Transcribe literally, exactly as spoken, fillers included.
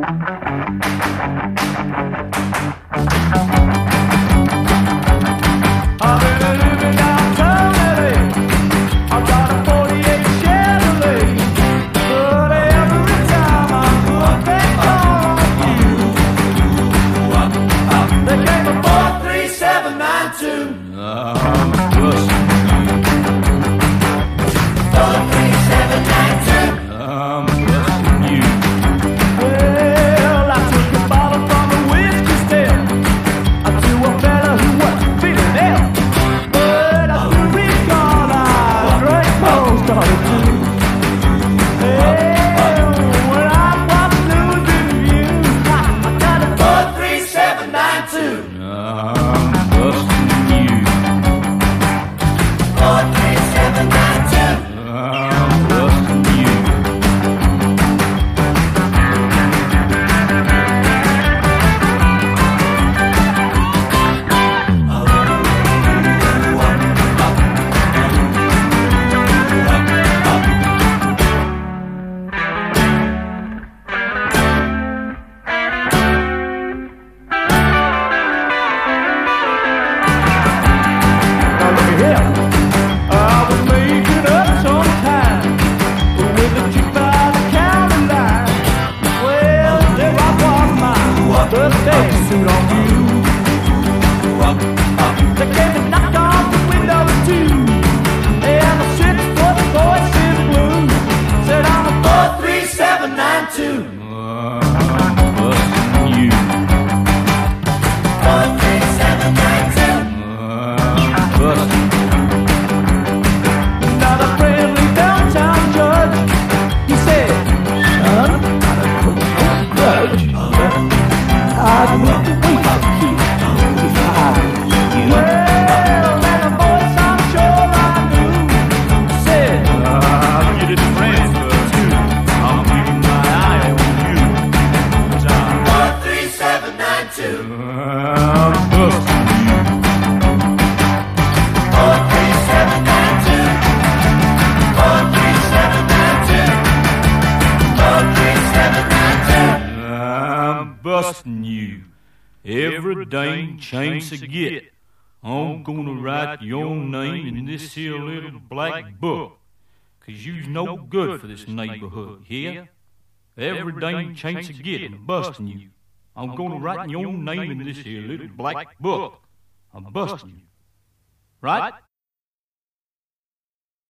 Busting you every dang chance I get. I'm gonna write your name in this here little black book, 'cause you's no good for this neighborhood, yeah? Every dang chance I get in busting you, I'm gonna write your name in this here little black book. I'm busting you, right?